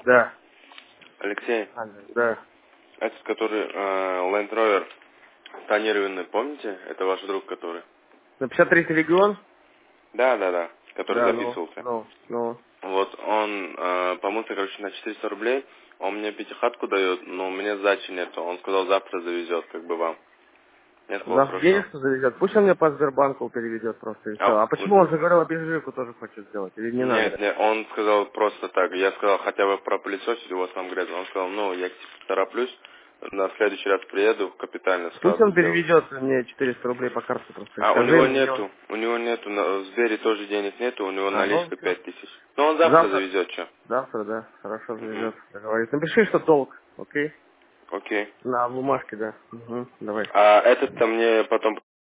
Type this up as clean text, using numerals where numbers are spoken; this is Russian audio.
Да. Алексей, Да. этот, который Land Rover тонированный, помните? Это ваш друг, который? На 53-й регион? Да, который Да, записывался. ну. Вот он помылся, короче, на 400 рублей. Он мне пятихатку дает, но у меня сдачи нету. Он сказал, завтра завезет, как бы вам. Я сказал, Завтра хорошо. денежку заведет. Пусть он мне по Сбербанку переведет просто и все. А почему он же говорил, обезжирку тоже хочет сделать? Или не надо? Нет, он сказал просто так. Я сказал, хотя бы пропылесосить, у вас там грязно. Он сказал, ну, я тороплюсь, на следующий раз приеду, капитально Пусть сразу он сделаю. переведет мне 400 рублей по карте просто. А у Скажи него ему, мне он... нету, в Сбере тоже денег нету, у него Ну, наличка всё. 5000. Но он завтра Завтра? завезет, что? Завтра, да. Хорошо Угу. заведет. Договорились. Напиши, что долг, окей? Окей. На бумажке, да. Угу. Давай. А этот-то мне потом